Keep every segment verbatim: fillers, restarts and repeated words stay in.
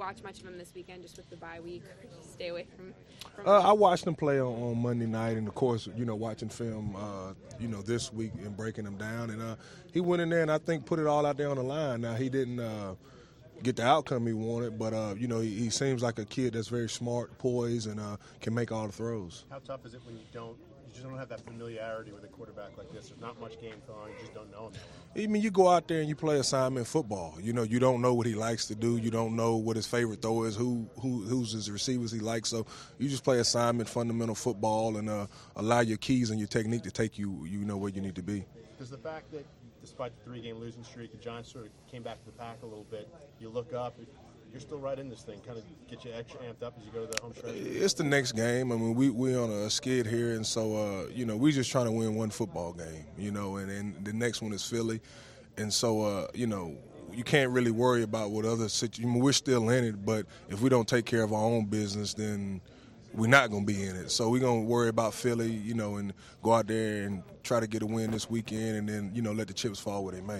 watch much of him this weekend, just with the bye week? Or just stay away from. from uh, I watched him play on, on Monday night, and of course, you know, watching film, uh, you know, this week and breaking him down, and uh, he went in there and I think put it all out there on the line. Now he didn't uh, get the outcome he wanted, but uh, you know, he, he seems like a kid that's very smart, poised, and uh, can make all the throws. How tough is it when you don't? You just don't have that familiarity with a quarterback like this. There's not much game film. You just don't know him that well. I mean, you go out there and you play assignment football. You know, you don't know what he likes to do. You don't know what his favorite throw is, who who who's his receivers he likes. So you just play assignment, fundamental football, and uh, allow your keys and your technique to take you, you know, where you need to be. Does the fact that despite the three-game losing streak, the Giants sort of came back to the pack a little bit, you look up, you're still right in this thing, kind of get you extra amped up as you go to the home stretch? It's the next game. I mean, we we on a skid here, and so uh, you know, we just trying to win one football game, you know, and, and the next one is Philly, and so uh, you know, you can't really worry about what other situations. I mean, we're still in it, but if we don't take care of our own business, then we're not going to be in it. So we're going to worry about Philly, you know, and go out there and try to get a win this weekend, and then, you know, let the chips fall where they may.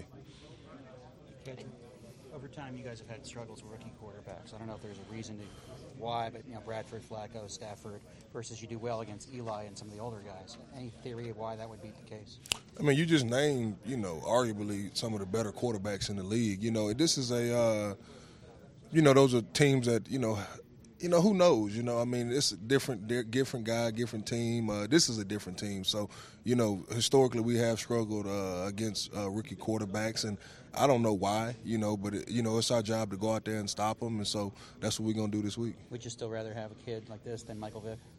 Over time, you guys have had struggles with rookie quarterbacks. I don't know if there's a reason to why, but, you know, Bradford, Flacco, Stafford, versus you do well against Eli and some of the older guys. Any theory of why that would be the case? I mean, you just named, you know, arguably some of the better quarterbacks in the league. You know, this is a, uh, you know, those are teams that, you know, You know, who knows? You know, I mean, it's a different, different guy, different team. Uh, this is a different team. So, you know, historically we have struggled uh, against uh, rookie quarterbacks, and I don't know why, you know, but, it, you know, it's our job to go out there and stop them, and so that's what we're going to do this week. Would you still rather have a kid like this than Michael Vick?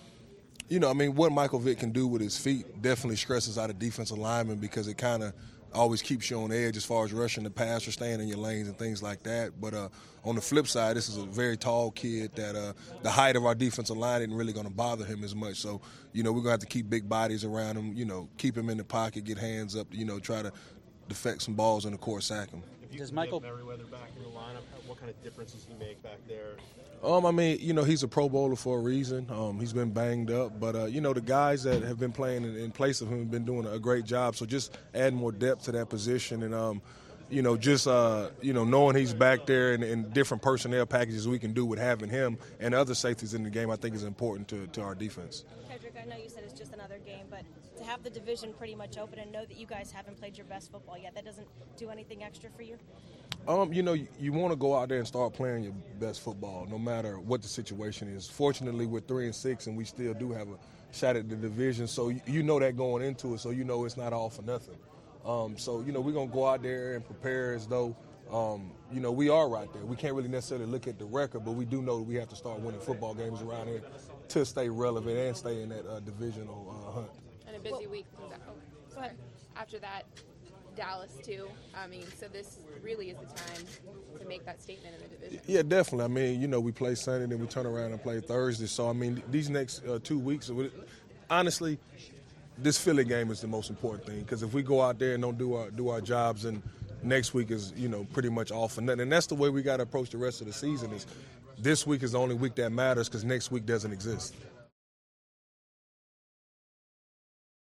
You know, I mean, what Michael Vick can do with his feet definitely stresses out a defensive lineman because it kind of always keeps you on edge as far as rushing the pass or staying in your lanes and things like that. But uh, on the flip side, this is a very tall kid that uh, the height of our defensive line isn't really going to bother him as much. So, you know, we're going to have to keep big bodies around him, you know, keep him in the pocket, get hands up, you know, try to defect some balls in the court, sack him. If you Does can Michael get Merriweather back in the lineup, what kind of difference does he make back there? Um, I mean, you know, he's a Pro Bowler for a reason. Um, he's been banged up, but uh, you know, the guys that have been playing in, in place of him have been doing a great job. So just adding more depth to that position, and um, you know, just uh, you know, knowing he's back there and, and different personnel packages we can do with having him and other safeties in the game, I think is important to, to our defense. Kedrick, I know you said it's just another game, but to have the division pretty much open and know that you guys haven't played your best football yet, that doesn't do anything extra for you? Um, you know, you, you want to go out there and start playing your best football, no matter what the situation is. Fortunately, we're three and six, and we still do have a shot at the division. So you, you know that going into it, so you know it's not all for nothing. Um, so you know we're gonna go out there and prepare as though um, you know we are right there. We can't really necessarily look at the record, but we do know that we have to start winning football games around here to stay relevant and stay in that uh, divisional uh, hunt. And a busy week. Oh, go ahead. After that, Dallas too. I mean, so this really is the time to make that statement in the division. Yeah, definitely. I mean, you know, we play Sunday, then we turn around and play Thursday. So I mean, these next uh, two weeks, honestly, this Philly game is the most important thing because if we go out there and don't do our do our jobs, and next week is you know pretty much all for nothing. And that's the way we got to approach the rest of the season. Is this week is the only week that matters because next week doesn't exist.